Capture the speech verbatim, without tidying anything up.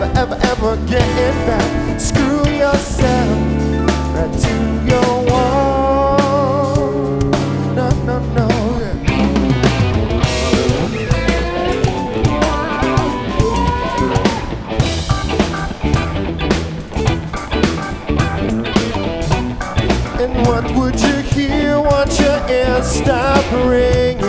ever, ever, ever getting back. Screw yourself right to your wall. No, no, no, yeah. And what would you hear once your ears stop ringing?